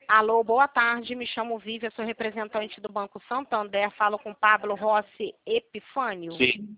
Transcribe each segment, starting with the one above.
Alô, boa tarde, me chamo Vívia, sou representante do Banco Santander, falo com Pablo Rossi Epifânio.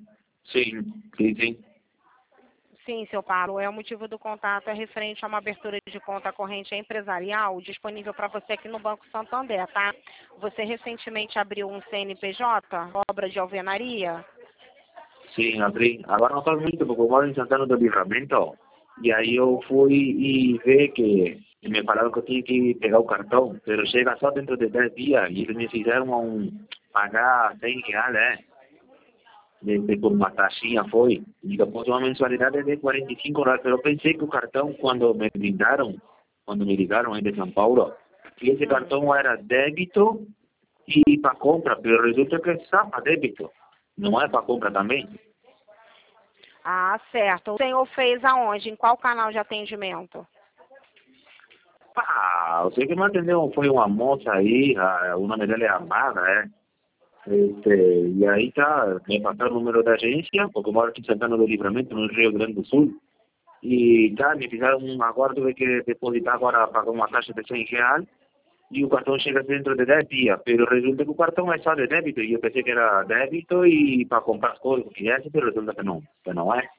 Sim. Sim, seu Pablo, o motivo do contato é referente a uma abertura de conta corrente empresarial disponível para você aqui no Banco Santander, tá? Você recentemente abriu um CNPJ, obra de alvenaria? Sim, abri. Agora não faz muito, porque eu moro em Santana do Livramento. E aí eu fui e vi que me falaram que eu tinha que pegar o cartão, pero chega só dentro de 10 dias. E eles me fizeram pagar R$100, né? Por uma taxinha foi. E depois uma mensalidade de R$45. Pero eu pensei que o cartão, quando me ligaram aí de São Paulo, que esse cartão era débito e para compra, pero resulta que é só para débito. Não é para compra também? Ah, certo. O senhor fez aonde? Em qual canal de atendimento? Eu sei que me atendeu foi uma moça aí, o nome dela é Amada, e aí me passaram o número da agência, porque eu moro aqui em Santana do Livramento, no Rio Grande do Sul, e me fizeram agora tuve que depositar agora, pagar uma taxa de R$100, e o cartão chega dentro de 10 dias, pero resulta que o cartão é só de débito, e eu pensei que era débito e para comprar as coisas que quisesse, pero resulta que não é.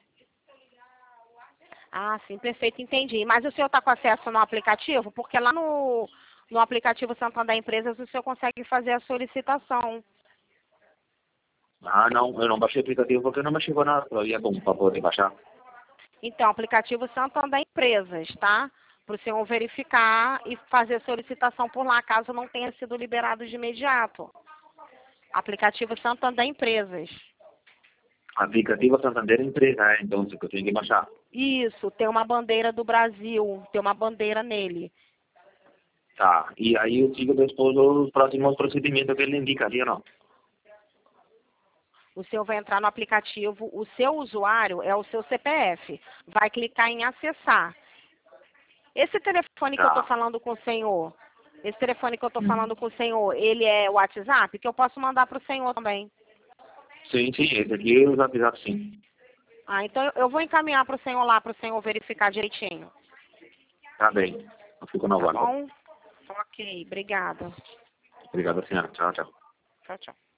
Ah, sim, perfeito, entendi. Mas o senhor está com acesso no aplicativo? Porque lá no aplicativo Santander Empresas o senhor consegue fazer a solicitação. Não, eu não baixei o aplicativo porque não me chegou nada todavía como para poder baixar. Então, aplicativo Santander Empresas, tá? Para o senhor verificar e fazer a solicitação por lá, caso não tenha sido liberado de imediato. Aplicativo Santander Empresas. Aplicativo Santander Empresa, então, que eu tenho que baixar. Isso, tem uma bandeira do Brasil, tem uma bandeira nele. Tá, e aí eu sigo depois os próximos procedimentos que ele indica ali, não? O senhor vai entrar no aplicativo, o seu usuário é o seu CPF. Vai clicar em acessar. Esse telefone que eu estou falando com o senhor, ele é o WhatsApp? Que eu posso mandar para o senhor também. Sim, esse aqui é o WhatsApp, sim. Ah, então eu vou encaminhar para o senhor lá, para o senhor verificar direitinho. Tá bem, eu fico no aguardo. Tá bom? Ok, obrigada. Obrigado, senhora. Tchau, tchau. Tchau, tchau.